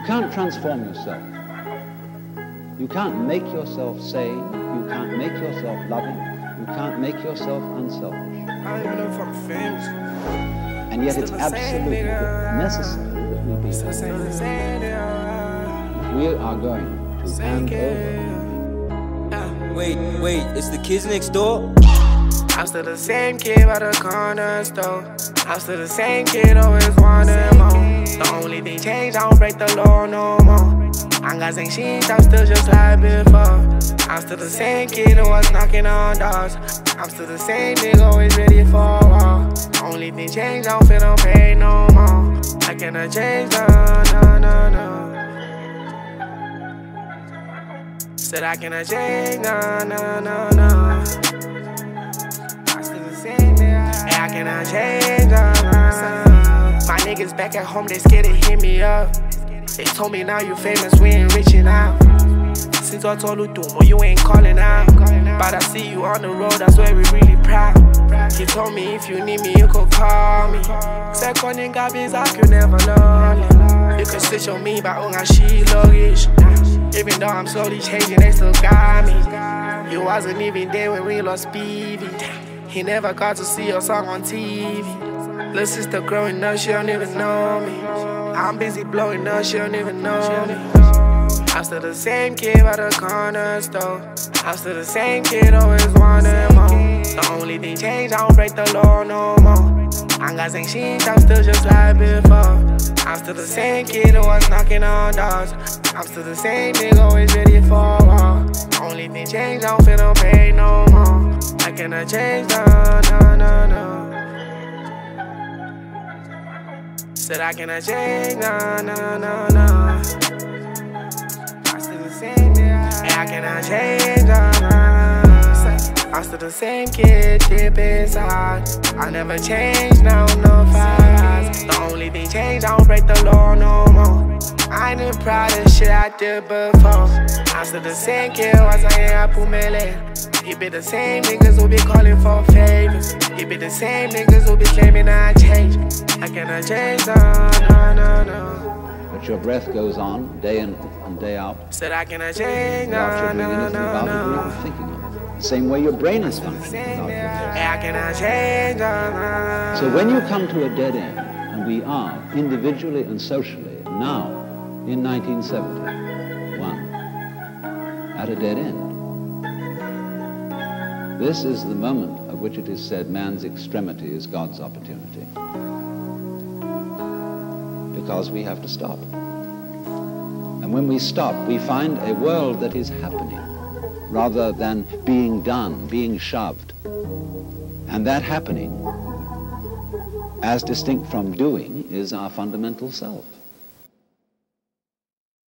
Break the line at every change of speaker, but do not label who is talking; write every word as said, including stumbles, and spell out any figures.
You can't transform yourself. You can't make yourself sane. You can't make yourself loving. You can't make yourself unselfish.
I don't even know if I'm famous.
And yet it's absolutely necessary that we be. We are going to hand over.
Wait, wait, it's the kids next door?
I'm still the same kid by the corner store. I'm still the same kid, always wanting more. The only thing changed, I don't break the law no more. I got same shit, I'm still just like before. I'm still the same kid who was knocking on doors. I'm still the same nigga, always ready for a war. Only thing changed, I don't feel no pain no more. I cannot change, no, no, no, no. Said I cannot change, no, no, no, no. I'm still the same nigga, and I cannot change, no, no, no. My niggas back at home, they scared to hit me up. They told me now you famous, we ain't reaching out. Since I told you Dumo, you ain't calling out. But I see you on the road, that's where we really proud. He told me if you need me, you could call me. Second in Gabi's up, you never know. You could switch on me, but unga she luggage. Even though I'm slowly changing, they still got me. You wasn't even there when we lost Peavy. He never got to see your song on T V. Little sister growing up, she don't even know me. I'm busy blowing up, she don't even know me. I'm still the same kid by the corner store. I'm still the same kid, always wanting more. The only thing changed, I don't break the law no more. I got same shit, I'm still just like before. I'm still the same kid who was knocking on doors. I'm still the same nigga, always ready for a war. Only thing changed, I don't feel no pain no more. I cannot change, no, no, no, no. Said I cannot change, no, no, no, no. I'm still the same, yeah. And I cannot change, no, no. I'm still the same kid, deep inside. I never change, now no fights. The only thing changed, I don't break the law no more. I ain't even proud of shit I did before. I'm still the same kid, was I ain't Pumele. It be the same niggas who be calling for favors. It be the same niggas who be claiming I change. I cannot change, no, no, no, no.
But your breath goes on day in and day out.
Said I cannot change, no,
Without you doing
no,
anything
no,
about it,
no.
you're even thinking of it. The same way your brain is functioning without you.
I cannot change, no, no.
So when you come to a dead end, and we are, individually and socially, now, in nineteen seventy-one, at a dead end, this is the moment at which it is said man's extremity is God's opportunity. Because we have to stop. And when we stop, we find a world that is happening rather than being done, being shoved. And that happening, as distinct from doing, is our fundamental self.